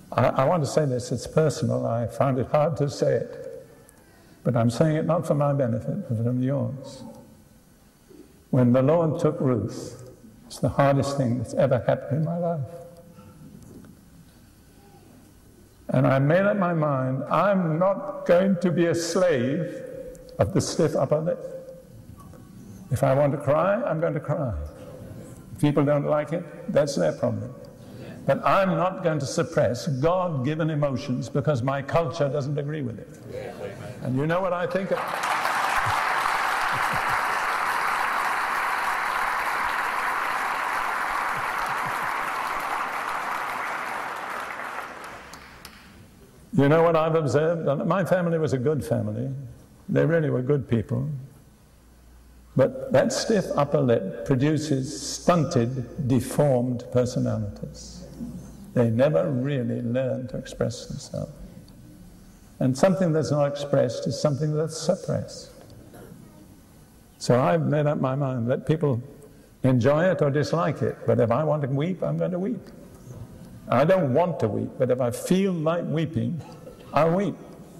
I want to say this, it's personal. I find it hard to say it. But I'm saying it not for my benefit, but from yours. When the Lord took Ruth, it's the hardest thing that's ever happened in my life. And I made up my mind, I'm not going to be a slave of the stiff upper lip. If I want to cry, I'm going to cry. If people don't like it, that's their problem. But I'm not going to suppress God-given emotions because my culture doesn't agree with it. And you know what I think of? You know what I've observed? My family was a good family. They really were good people. But that stiff upper lip produces stunted, deformed personalities. They never really learn to express themselves. And something that's not expressed is something that's suppressed. So I've made up my mind, let people enjoy it or dislike it, but if I want to weep, I'm going to weep. I don't want to weep, but if I feel like weeping, I'll weep.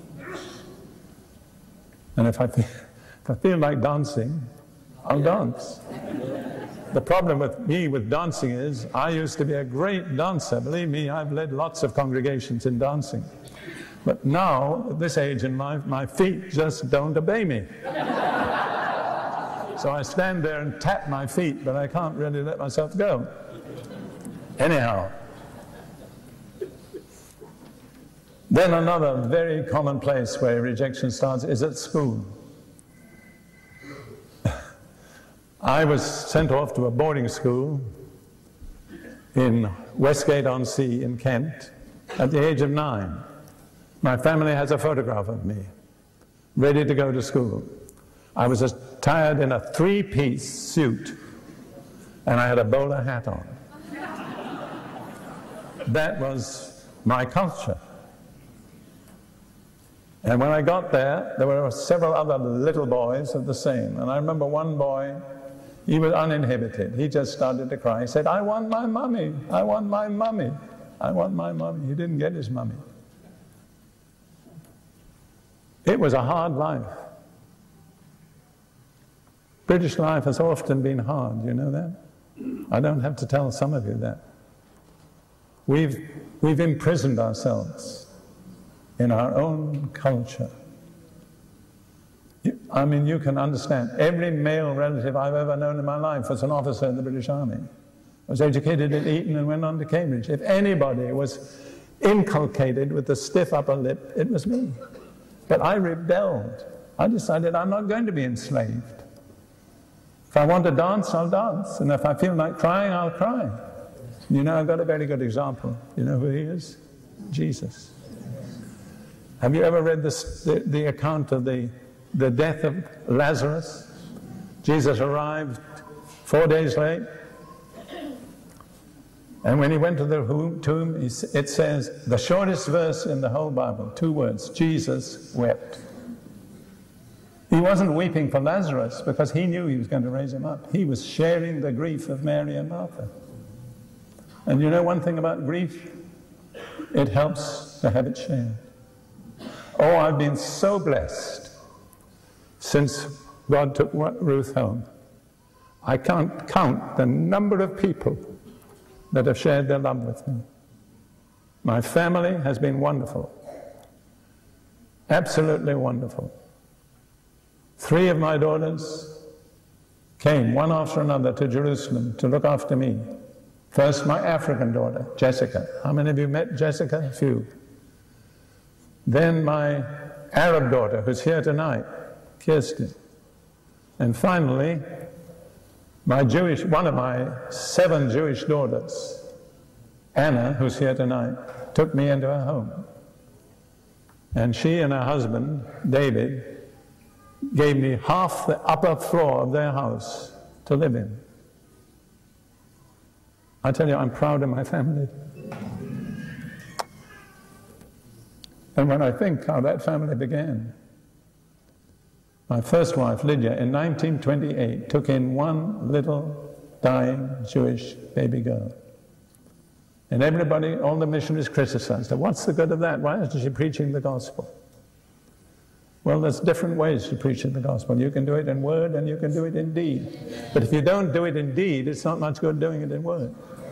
And if I feel like dancing, I'll dance. The problem with me with dancing is I used to be a great dancer. Believe me, I've led lots of congregations in dancing. But now, at this age in life, my feet just don't obey me. So I stand there and tap my feet, but I can't really let myself go. Anyhow. Then another very common place where rejection starts is at school. I was sent off to a boarding school in Westgate-on-Sea in Kent at the age of 9. My family has a photograph of me, ready to go to school. I was attired in a 3-piece suit, and I had a bowler hat on. That was my culture. And when I got there, there were several other little boys of the same. And I remember one boy, he was uninhibited. He just started to cry. He said, I want my mummy. I want my mummy. I want my mummy. He didn't get his mummy. It was a hard life. British life has often been hard, you know that? I don't have to tell some of you that. We've imprisoned ourselves in our own culture. I mean, you can understand, every male relative I've ever known in my life was an officer in the British Army, was educated at Eton and went on to Cambridge. If anybody was inculcated with the stiff upper lip, it was me. But I rebelled. I decided I'm not going to be enslaved. If I want to dance, I'll dance. And if I feel like crying, I'll cry. You know, I've got a very good example. You know who he is? Jesus. Have you ever read the account of the death of Lazarus? Jesus arrived 4 days late. And when he went to the tomb, it says, the shortest verse in the whole Bible, 2 words, Jesus wept. He wasn't weeping for Lazarus because he knew he was going to raise him up. He was sharing the grief of Mary and Martha. And you know one thing about grief? It helps to have it shared. Oh, I've been so blessed since God took Ruth home. I can't count the number of people that have shared their love with me. My family has been wonderful. Absolutely wonderful. 3 of my daughters came one after another to Jerusalem to look after me. First, my African daughter, Jessica. How many of you met Jessica? A few. Then my Arab daughter, who's here tonight, Kirsten. And finally, one of my 7 Jewish daughters, Anna, who's here tonight, took me into her home. And she and her husband, David, gave me half the upper floor of their house to live in. I tell you, I'm proud of my family. And when I think how that family began, my first wife, Lydia, in 1928, took in one little dying Jewish baby girl. And everybody, all the missionaries criticized her. What's the good of that? Why isn't she preaching the gospel? Well, there's different ways to preach the gospel. You can do it in word and you can do it in deed. But if you don't do it in deed, it's not much good doing it in word.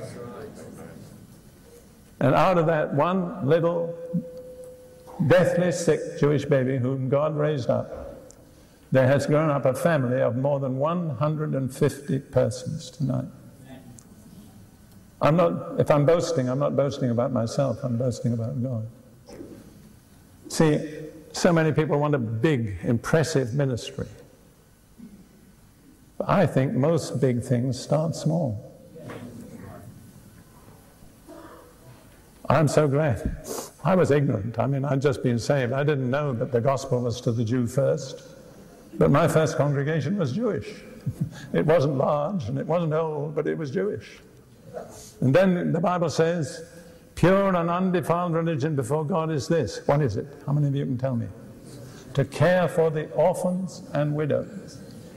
And out of that one little deathly sick Jewish baby whom God raised up, there has grown up a family of more than 150 persons tonight. If I'm boasting, I'm not boasting about myself, I'm boasting about God. See, so many people want a big, impressive ministry. But I think most big things start small. I'm so glad. I was ignorant. I mean, I'd just been saved. I didn't know that the gospel was to the Jew first. But my first congregation was Jewish. It wasn't large and it wasn't old, but it was Jewish. And then the Bible says, pure and undefiled religion before God is this. What is it? How many of you can tell me? To care for the orphans and widows.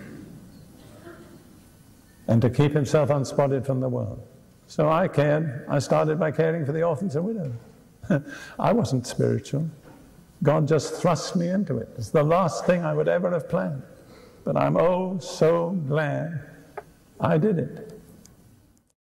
And to keep himself unspotted from the world. So I cared. I started by caring for the orphans and widows. I wasn't spiritual. God just thrust me into it. It's the last thing I would ever have planned. But I'm oh so glad I did it.